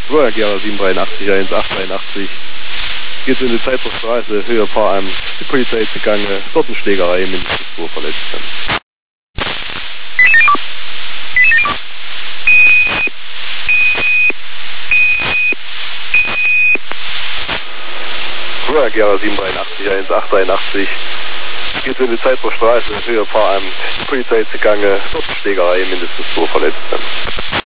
Royal Gera 783 1883. Geht in die Zeitler Straße, Höhe Paar die Polizei ist gegangen, dort eine Schlägerei, mindestens 2 Verletzte. Royal Gera 783 1881. Geht in die Zeitler Straße, Höhe Paar die Polizei ist gegangen, dort eine Schlägerei, mindestens 2 Verletzte.